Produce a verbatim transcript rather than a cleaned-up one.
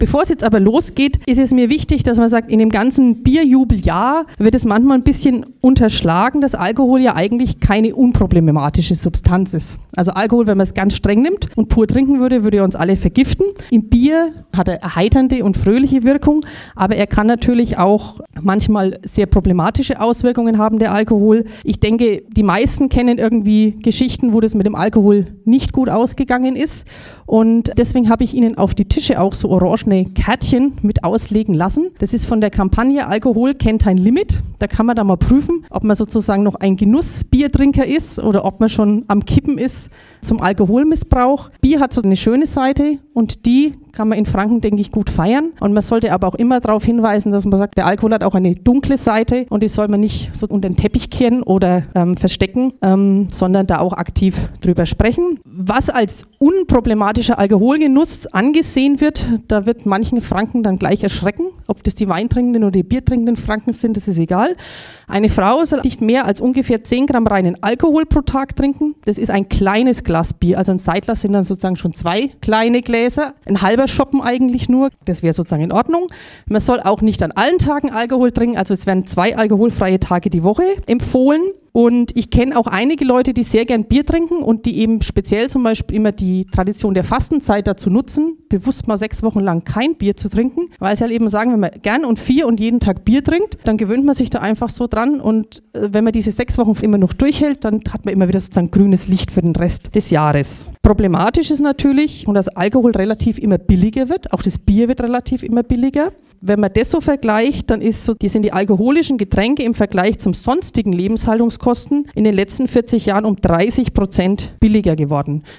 Bevor es jetzt aber losgeht, ist es mir wichtig, dass man sagt, in dem ganzen Bierjubeljahr wird es manchmal ein bisschen unterschlagen, dass Alkohol ja eigentlich keine unproblematische Substanz ist. Also Alkohol, wenn man es ganz streng nimmt und pur trinken würde, würde er uns alle vergiften. Im Bier hat er erheiternde und fröhliche Wirkung, aber er kann natürlich auch manchmal sehr problematische Auswirkungen haben, der Alkohol. Ich denke, die meisten kennen irgendwie Geschichten, wo das mit dem Alkohol nicht gut ausgegangen ist. Und deswegen habe ich Ihnen auf die Tische auch so orangene Kärtchen mit auslegen lassen. Das ist von der Kampagne Alkohol kennt kein Limit. Da kann man da mal prüfen, ob man sozusagen noch ein Genussbiertrinker ist oder ob man schon am Kippen ist zum Alkoholmissbrauch. Bier hat so eine schöne Seite und die kann man in Franken, denke ich, gut feiern. Und man sollte aber auch immer darauf hinweisen, dass man sagt, der Alkohol hat auch eine dunkle Seite und die soll man nicht so unter den Teppich kehren oder ähm, verstecken, ähm, sondern da auch aktiv drüber sprechen. Was als unproblematischer Alkoholgenuss angesehen wird, da wird manchen Franken dann gleich erschrecken. Ob das die weintrinkenden oder die biertrinkenden Franken sind, das ist egal. Eine Frau soll nicht mehr als ungefähr zehn Gramm reinen Alkohol pro Tag trinken. Das ist ein kleines Glas Bier. Also ein Seidler sind dann sozusagen schon zwei kleine Gläser. Ein halber Schoppen eigentlich nur. Das wäre sozusagen in Ordnung. Man soll auch nicht an allen Tagen Alkohol trinken. Also es werden zwei alkoholfreie Tage die Woche empfohlen. Und ich kenne auch einige Leute, die sehr gern Bier trinken und die eben speziell zum Beispiel immer die Tradition der Fastenzeit dazu nutzen, bewusst mal sechs Wochen lang kein Bier zu trinken, weil sie halt eben sagen, wenn man gern und viel und jeden Tag Bier trinkt, dann gewöhnt man sich da einfach so dran und äh, wenn man diese sechs Wochen immer noch durchhält, dann hat man immer wieder sozusagen grünes Licht für den Rest des Jahres. Problematisch ist natürlich, und dass Alkohol relativ immer billiger wird, auch das Bier wird relativ immer billiger. Wenn man das so vergleicht, dann ist so, die sind die alkoholischen Getränke im Vergleich zum sonstigen Lebenshaltungskosten in den letzten vierzig Jahren um dreißig Prozent billiger geworden.